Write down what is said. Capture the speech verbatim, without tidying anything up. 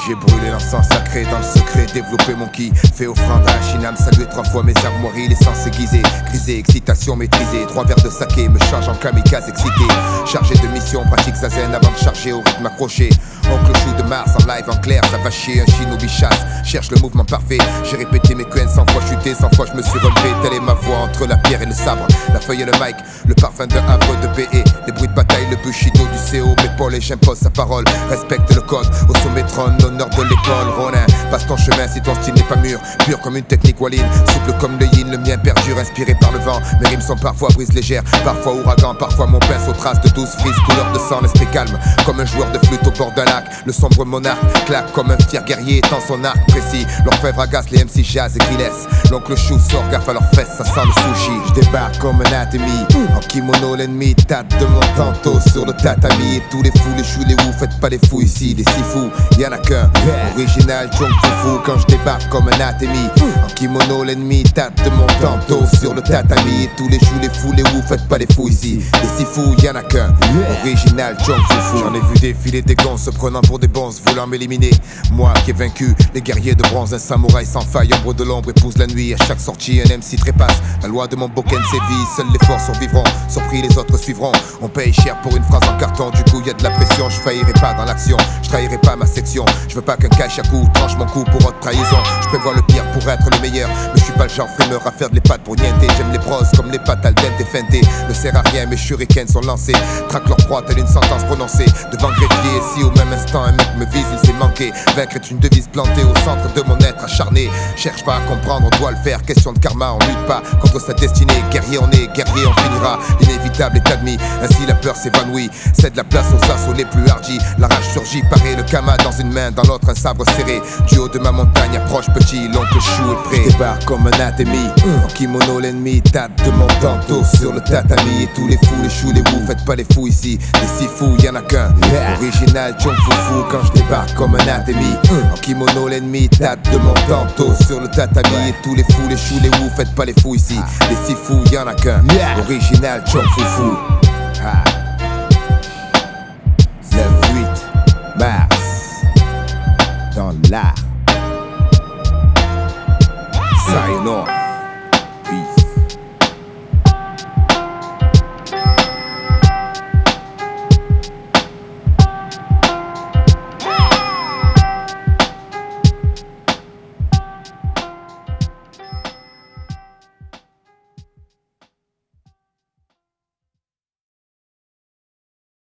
J'ai brûlé l'encens sacré dans le secret, développé mon ki. Fait offrande à Shinam, salué trois fois mes armoiries, l'essence aiguisée, grisée, excitation maîtrisée. Trois verres de saké me charge en kamikaze excité. Chargé de mission, pratique zazen avant de charger au rythme accroché. Oncle chou de Mars en live en clair, ça va chier, un shinobi chasse. Cherche le mouvement parfait, j'ai répété mes quens cent fois chuté, cent fois je me suis relevé. Telle est ma voix entre la pierre et le sabre, la feuille et le mic, le parfum de Havre de B E. Les bruits de bataille, le bushido du C O, m'épaule et j'impose sa parole. Respecte le code, au sommet trône, l'honneur de l'école. Ronin, passe ton chemin si ton style n'est pas mûr. Pur comme une technique Walline, souple comme le yin, le mien perdure, inspiré par le vent. Mes rimes sont parfois brise légères, parfois ouragan, parfois mon pinceau trace de douze frises, couleur de sang, l'esprit calme, comme un joueur de flûte au bord d'un lac. Le sombre monarque claque comme un fier guerrier, étend son arc précis. L'orfèvre agace les M C jazz et grillesse. L'oncle chou sort gaffe à leurs fesses, ça sent le sushi. Je débarque comme un atemi, en kimono l'ennemi tâte de mon tantôt sur le tatami. Et tous les fous, les choux, les wous, faites pas les fous ici, les six fous, y'en a qu'un, original Jung Fu Fu. Quand je débarque comme un atemi, en kimono l'ennemi tâte de mon tantôt sur le tatami. Et tous les choux, les fous, les wous, faites pas les fous ici, les six fous, y'en a qu'un, original Jung Fu Fu. J'en ai vu défiler des gons se prenant pour des bons, voulant m'éliminer. Moi qui ai vaincu les guerriers de bronze, un samouraï sans faille, ombre de l'ombre épouse la nuit. À chaque sortie un M C trépasse, la loi de mon boken sévit. Seuls les forts survivront, surpris les autres suivront. On paye cher pour une phrase en carton, du coup y a de la pression. Je faillirai pas dans l'action, je trahirai pas ma section. Je veux pas qu'un caïchakou tranche mon cou pour haute trahison. Je prévois le pire pour être le meilleur, mais je suis pas le genre frimeur à faire de les pattes pour nienter. J'aime les brosses comme les pattes al dente feinté. Ne sert à rien, mes shurikens sont lancés. Traque leur proie telle une sentence prononcée devant greffier. Et si au même instant un mec me vise, il s'est manqué. Vaincre est une devise plantée au centre de mon être acharné. Cherche pas à comprendre, on doit le faire. Question de karma, on lutte pas contre sa destinée. Guerrier on est, guerrier on finira. L'inévitable est admis, ainsi la peur s'évanouit. Cède la place aux assauts les plus hardis. La rage surgit, paraît le kama dans une main, dans l'autre un sabre serré. Du haut de ma montagne approche petit, l'oncle chou est prêt. Je débarque comme un atemi, en kimono l'ennemi tâte de mon tantôt sur le tatami. Et tous les fous, les choux, les wous, faites pas les fous ici, les six fous, y'en a qu'un, original Jung Fu Fu. Quand je débarque comme un atemi, en kimono l'ennemi tâte de mon tantôt sur le tatami. Et tous les fous, les choux, les wous, faites pas les fous ici, les six fous, y'en a qu'un, original Jung Fu Fu. Ah.